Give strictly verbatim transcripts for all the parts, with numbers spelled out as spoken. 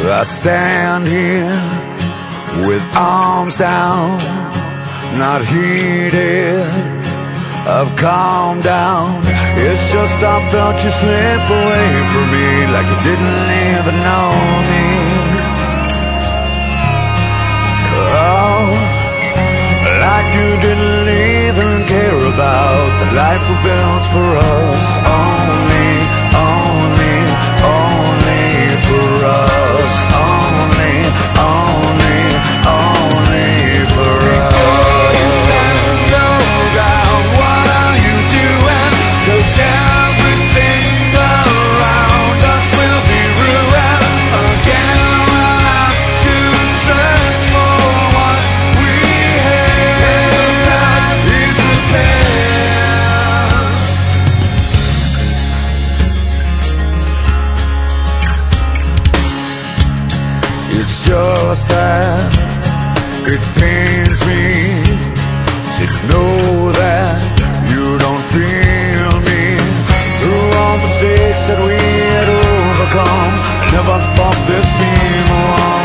I stand here with arms down, not heated, I've calmed down. It's just I felt you slip away from me, like you didn't even know me. Oh, like you didn't even care about the life we built for us. Only, only, only for us. Only, only, only for us. Before you stand your ground, what are you doing? 'Cause everything around us will be ruined. Again we'll have to search for what we had. Is the past. It's just that it pains me to know that you don't feel me. Through all mistakes that we had overcome, I never thought this be wrong.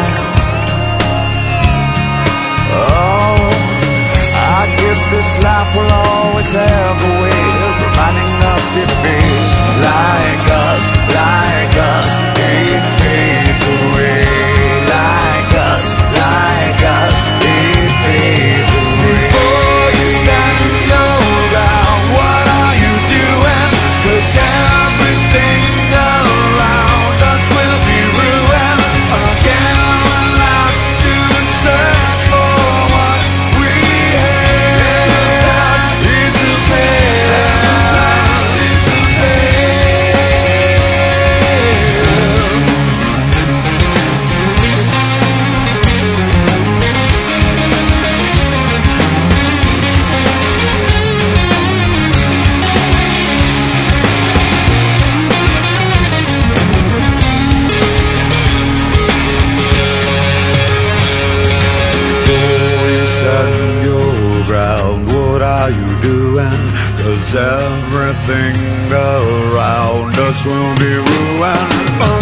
Oh, I guess this life will always have a way of reminding us it fades. Like us, like us, it fades away. Like us, like us, it fades away. Before you stand your ground, what are you doing? 'Cause everything around us will be ruined. Again we'll have to search for what we had. Is the past, is the Before you stand your ground, what are you doing? 'Cause everything around us will be ruined.